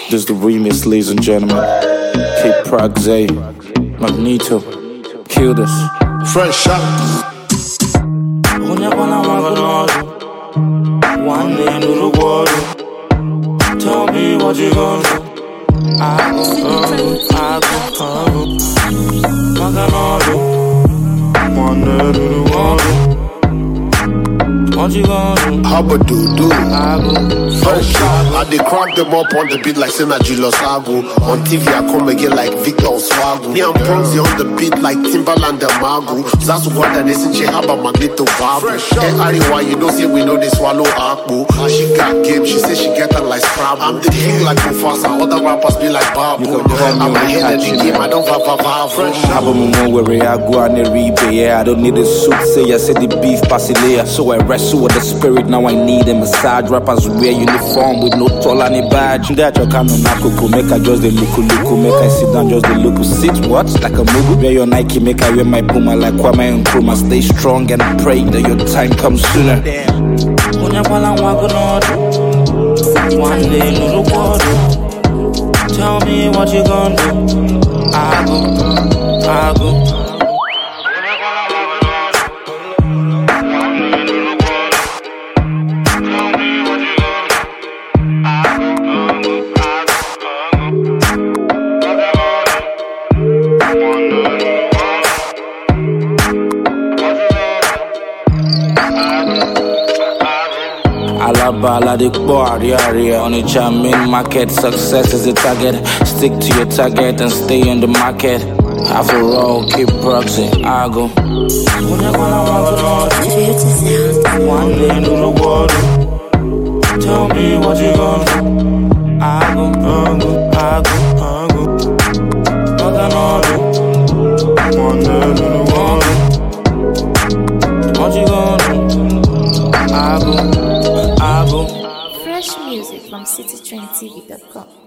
This is the remix, ladies and gentlemen. Kid Prog Zay, Magneto, kill this. Fresh shot. One day into the water. Tell me what you gonna do. I go. One day into the water. What you gonna do? How about do? I go. Fresh shot. I dey crank them up on the beat like Synergy Los Ago. On TV I come again like Victor Swago. Me and Bronzy on the beat like Timbaland and Mago. That's what I listen to Haba Magneto Vabo. Hey Ariwa, you know say we know they swallow Akbo. She got game, she say she get her like Scrabble. I'm the king like Mufasa, other rappers be like Babu. I'm ahead of the game, I don't have fresh shot. Where I go and replay, yeah. I don't need a suit, say I said the beef pasilea. So I wrestle with the spirit, now I need a massage. Rappers wear uniform with no toll and a badge. That your canon nakoko, make I just the look, make I sit down just the look. Sit what? Like a mugu. Wear your Nike, make I wear my Puma like Kwame and Nkrumah. Stay strong and pray that your time comes sooner. One day into the water. Tell me what you gonna do. I go. Alabala the party area on the jamming market. Success is the target. Stick to your target and stay in the market. After all, keep proxing. I go. One day into the water. Tell me what you gonna do. I go. One day into the water. What you gonna do? I go. Fresh music from citytrendtv.com.